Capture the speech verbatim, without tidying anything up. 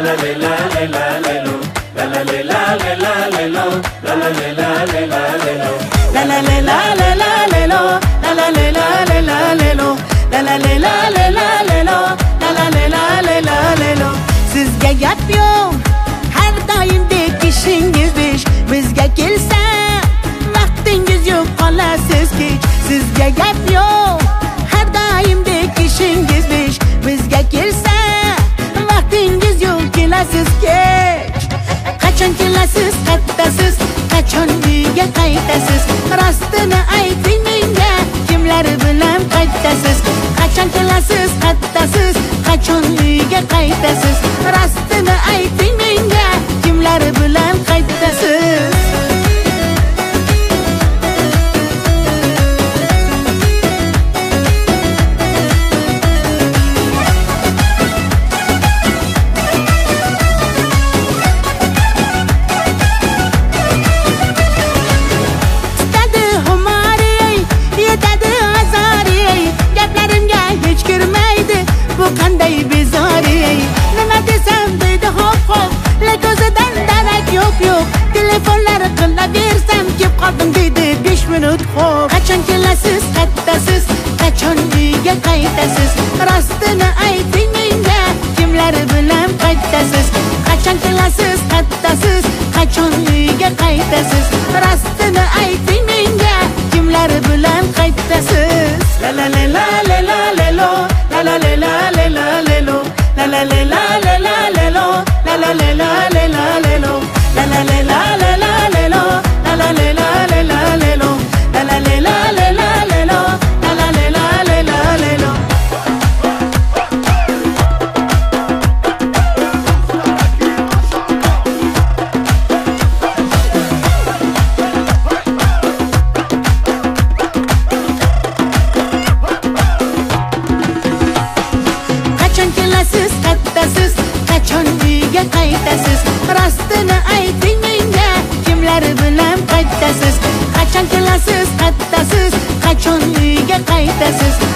la la la la la lo, la la la la la la lo, la la la la la la lo, la la la la la la lo, la la la la la lo, la la la la la lo, la la la la la lo. Sizga gap yo'q, har doimdek ishingiz besh, bizga kelsa vaqtingiz yo'q, qolasiz kech. Sizga gap yo'q, har doimdek ishingiz besh, bizga kelsa vaqtingiz yo'q, kelasiz kech. Qachon kelasiz, qattasiz, qachon uyga qaytasiz? Rostini ayting menga, kimlar bilan qaytasiz? Qachon kelasiz, qattasiz, qachon uyga qaytasiz? Rostini ayting menga, kimlar bilan qaytasiz? Qanday bezori, nima desam deydi hop hop, lek o'zidan darak yo'q yo'q. Telefonlar qilaversam kelib qoldim deydi besh minut hop. Qachon kelasiz, qattasiz, qachon uyga qaytasiz? Rostini ayting menga, kimlar bilan qaytasiz? Qachon kelasiz, qattasiz, qachon uyga qaytasiz? Rostini ayting menga, kimlar bilan qaytasiz? La la la la la la lo, la la la la la la lo, la la la la la la lo, la la la la la lo, la la la la la lo, la la la la la lo, la la la la la lo, la la la la la lo. Qachon kelasiz, qattasiz, qachon uyga qaytasiz? Rostini ayting menga, kimlar bilan qaytasiz? Qachon kelasiz, qattasiz, qachon uyga qaytasiz?